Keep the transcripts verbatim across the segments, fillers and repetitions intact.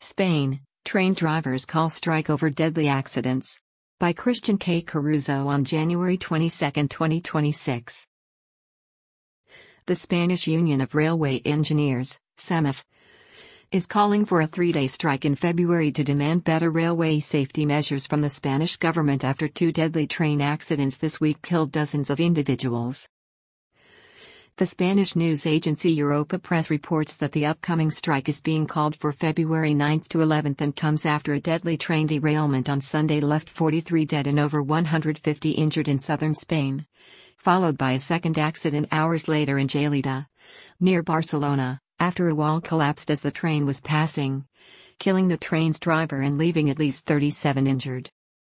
Spain, train drivers call strike over deadly accidents. By Christian K. Caruso on January twenty-second, twenty twenty-six. The Spanish Union of Railway Engineers, SEMEF, is calling for a three-day strike in February to demand better railway safety measures from the Spanish government after two deadly train accidents this week killed dozens of individuals. The Spanish news agency Europa Press reports that the upcoming strike is being called for February ninth to eleventh and comes after a deadly train derailment on Sunday left forty-three dead and over one hundred fifty injured in southern Spain, followed by a second accident hours later in Gelida, near Barcelona, after a wall collapsed as the train was passing, killing the train's driver and leaving at least thirty-seven injured.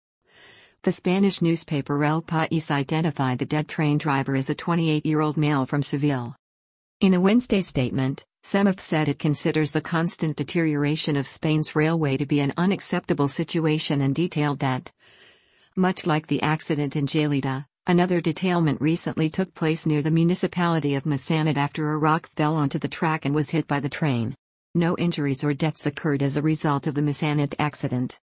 The Spanish newspaper El País identified the dead train driver as a twenty-eight-year-old male from Seville. In a Wednesday statement, SEMEF said it considers the constant deterioration of Spain's railway to be an unacceptable situation and detailed that, much like the accident in Gelida, another derailment recently took place near the municipality of Massanet after a rock fell onto the track and was hit by the train. No injuries or deaths occurred as a result of the Massanet accident.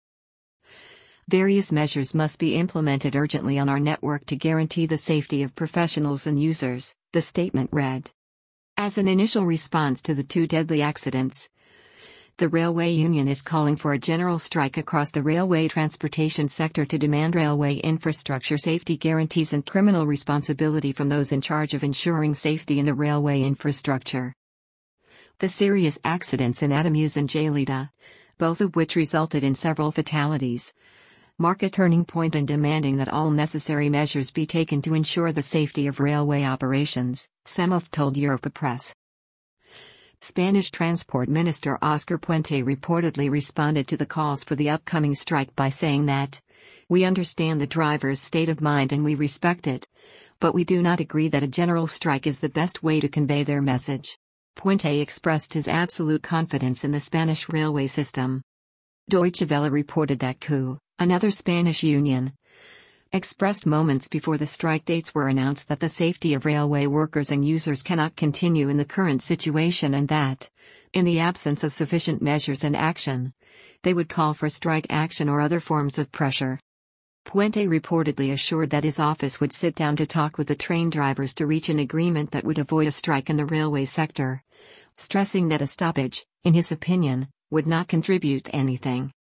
Various measures must be implemented urgently on our network to guarantee the safety of professionals and users, the statement read. As an initial response to the two deadly accidents, the railway union is calling for a general strike across the railway transportation sector to demand railway infrastructure safety guarantees and criminal responsibility from those in charge of ensuring safety in the railway infrastructure. The serious accidents in Ademuz and Gelida, both of which resulted in several fatalities, mark a turning point in demanding that all necessary measures be taken to ensure the safety of railway operations, SEMEF told Europa Press. Spanish Transport Minister Oscar Puente reportedly responded to the calls for the upcoming strike by saying that, "We understand the drivers' state of mind and we respect it, but we do not agree that a general strike is the best way to convey their message." Puente expressed his absolute confidence in the Spanish railway system. Deutsche Welle reported that C U, another Spanish union, expressed moments before the strike dates were announced that the safety of railway workers and users cannot continue in the current situation and that, in the absence of sufficient measures and action, they would call for strike action or other forms of pressure. Puente reportedly assured that his office would sit down to talk with the train drivers to reach an agreement that would avoid a strike in the railway sector, stressing that a stoppage, in his opinion, would not contribute anything.